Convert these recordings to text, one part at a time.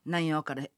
南洋から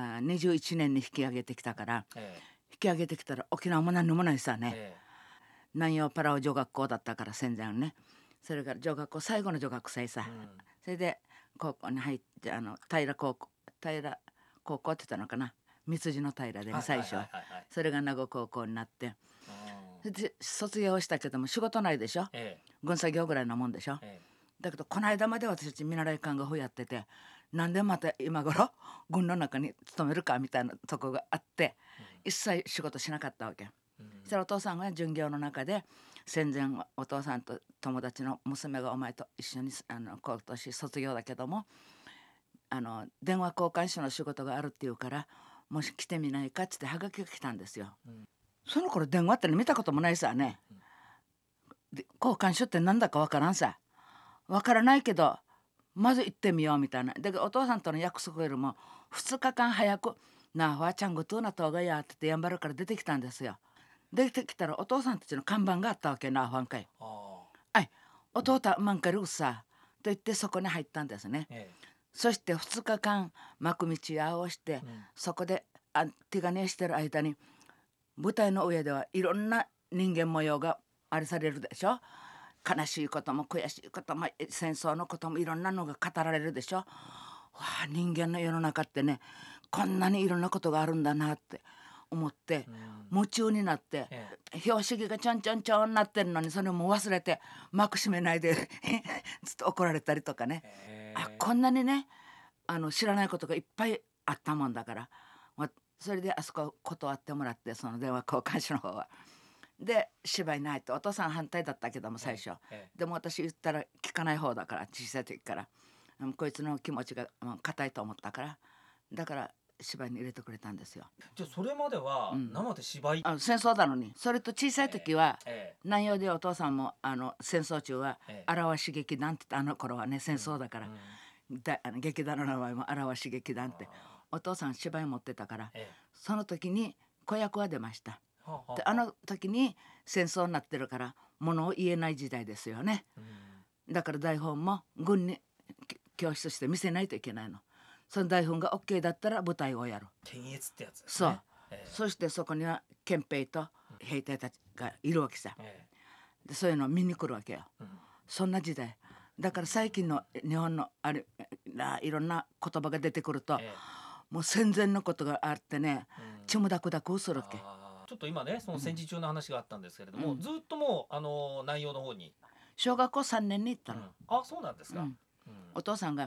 21年に引き上げてきたから、引き上げてきたら沖縄も何にもないさね、南洋パラオ女学校だったから戦前ね。それから女学校最後の女学祭さ、それで高校に入って平高校って言ったのかな、三筋の平でね最初は、それが名護高校になって、で卒業したけども仕事ないでしょ、軍作業ぐらいのもんでしょ、だけどこの間まで私たち見習い看護婦やってて、なんでまた今頃軍の中に勤めるかみたいなとこがあって、一切仕事しなかったわけ。そしたらお父さんが巡業の中で、戦前お父さんと友達の娘がお前と一緒に今年卒業だけども電話交換手の仕事があるっていうからもし来てみないかっつってハガキが来たんですよ、その頃電話って見たこともないさね、で交換手ってなんだかわからんさ、わからないけどまず行ってみようみたいな。でお父さんとの約束よりも2日間早くなあファーちゃんごとうなとうがやって言ってやんばるから出てきたんですよ。出てきたらお父さんたちの看板があったわけな、ファンかい。はい、弟はマンカルウサと言ってそこに入ったんですね、そして2日間幕道屋をして、そこで手金してる間に舞台の上ではいろんな人間模様があれされるでしょ。悲しいことも悔しいことも戦争のこともいろんなのが語られるでしょ。わあ、人間の世の中ってねこんなにいろんなことがあるんだなって思って、夢中になって、標識がちょんちょんちょんなってるのにそれも忘れて幕閉めないでずっと怒られたりとかね、こんなにね知らないことがいっぱいあったもんだから、それであそこ断ってもらって、その電話交換手の方は。で芝居に入って、お父さん反対だったけども最初、でも私言ったら聞かない方だから、小さい時から、こいつの気持ちが固いと思ったから、だから芝居に入れてくれたんですよ。 じゃあそれまでは生で芝居、 戦争なのに。それと小さい時は、南洋でお父さんも戦争中は荒和刺劇団って言って、頃はね戦争だから、劇団の名前も荒和刺劇団って、お父さん芝居持ってたから、その時に子役は出ました。で時に戦争になってるから物を言えない時代ですよね、だから台本も軍に教室して見せないといけないの。その台本が OK だったら舞台をやる。 検閲ってやつですね。 そしてそこには憲兵と兵隊たちがいるわけさ、でそういうのを見に来るわけよ、そんな時代だから。最近の日本のいろんな言葉が出てくると、もう戦前のことがあってね、ちむだくだくするわけ。 ちょっと今ねその戦時中の話があったんですけれども、ずっともう南洋の方に小学校3年に行ったの、 あ、そうなんですか、 お父さんが、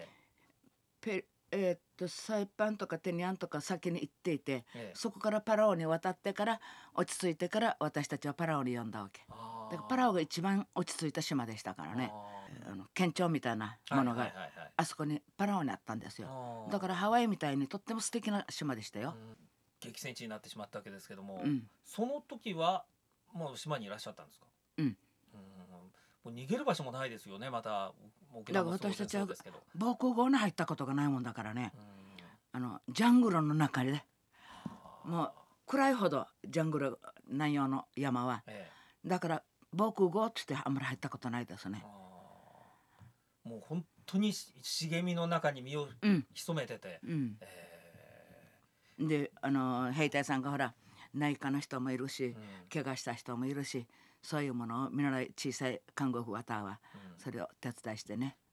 サイパンとかテニアンとか先に行っていて、そこからパラオに渡ってから落ち着いてから私たちはパラオに呼んだわけだから、パラオが一番落ち着いた島でしたからね。県庁みたいなものがあそこにパラオにあったんですよ。だからハワイみたいにとっても素敵な島でしたよ。 激戦地になってしまったわけですけども、その時はもう島にいらっしゃったんですか。もう逃げる場所もないですよね。また沖縄もそうですけど。私たちは防空壕に入ったことがないもんだからね、ジャングルの中でもう暗いほどジャングル、南洋の山は、だから防空壕って言ってあんまり入ったことないですね。 もう本当に茂みの中に身を潜めてて、 で兵隊さんがほら内科の人もいるし、怪我した人もいるし、そういうものを見習い小さい看護婦わたはそれを手伝いしてね、